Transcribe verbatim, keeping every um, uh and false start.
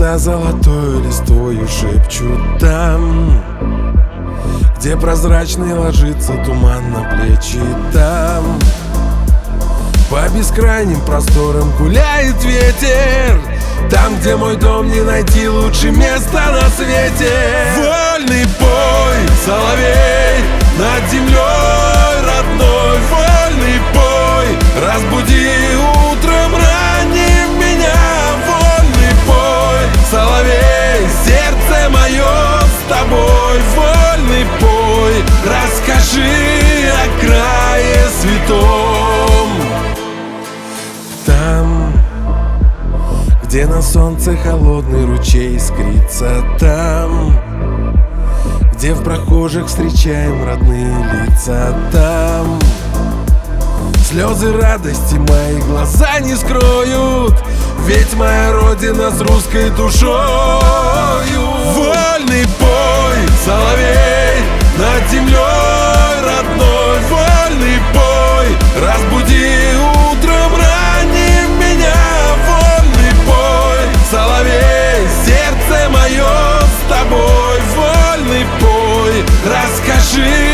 Небеса золотой листвою шепчут там, где прозрачный ложится туман на плечи. Там по бескрайним просторам гуляет ветер, там, где мой дом, не найти лучше места на свете. Вольный пой, соловей, над землей родной. Вольный пой, разбуди утром ранним меня. Вольный пой, соловей, сердце мое с тобой. Вольный пой, расскажи о крае святом. Там, где на солнце холодный ручей искрится. Там, где в прохожих встречаем родные лица. Там слезы радости мои глаза не скроют, ведь моя родина с русской душою. Вольный пой, соловей, над землей родной. Вольный пой, разбуди утром ранним меня. Вольный пой, соловей, сердце мое с тобой. Вольный пой, расскажи